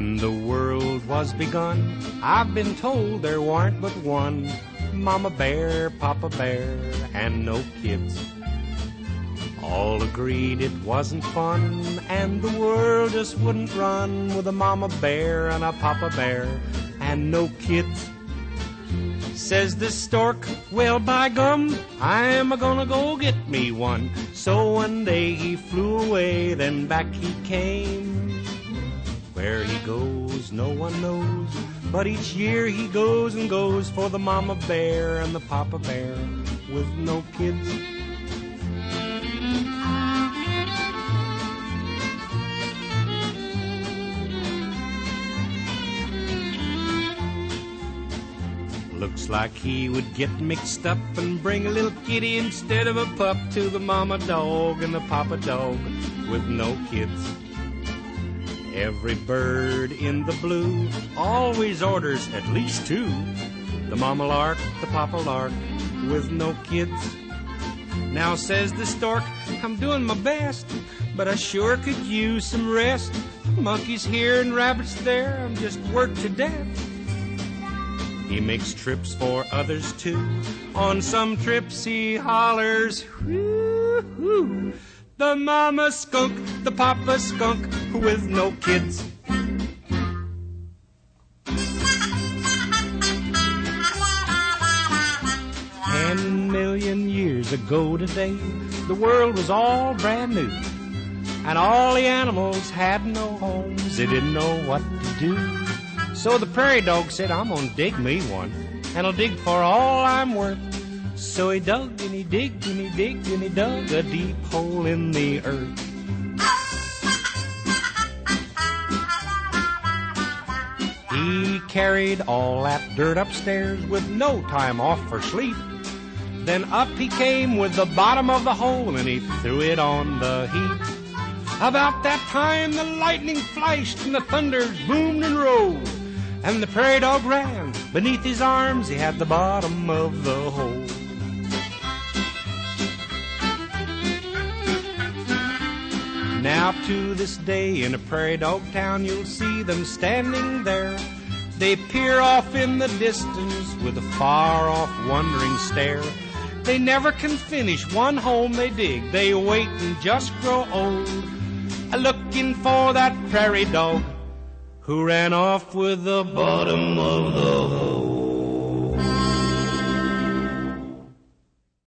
When the world was begun, I've been told there weren't but one Mama Bear, Papa Bear, and no kids. All agreed it wasn't fun, and the world just wouldn't run with a Mama Bear and a Papa Bear and no kids. Says the stork, well, by gum, I'm a-gonna go get me one. So one day he flew away, then back he came. Where he goes, no one knows, but each year he goes and goes for the Mama Bear and the Papa Bear with no kids. Looks like he would get mixed up and bring a little kitty instead of a pup to the mama dog and the papa dog with no kids. Every bird in the blue always orders at least two, the mama lark, the papa lark with no kids. Now says the stork, I'm doing my best, but I sure could use some rest. Monkeys here and rabbits there, I'm just worked to death. He makes trips for others too. On some trips he hollers, whoo-hoo. The mama skunk, the papa skunk with no kids. 10 million years ago today, the world was all brand new, and all the animals had no homes. They didn't know what to do. So the prairie dog said, I'm gonna dig me one, and I'll dig for all I'm worth. So he dug and he digged and he digged and he dug a deep hole in the earth. He carried all that dirt upstairs with no time off for sleep. Then up he came with the bottom of the hole and he threw it on the heap. About that time the lightning flashed and the thunders boomed and rolled, and the prairie dog ran. Beneath his arms he had the bottom of the hole. Now to this day in a prairie dog town you'll see them standing there. They peer off in the distance with a far-off wondering stare. They never can finish one home they dig. They wait and just grow old, looking for that prairie dog who ran off with the bottom of the hole.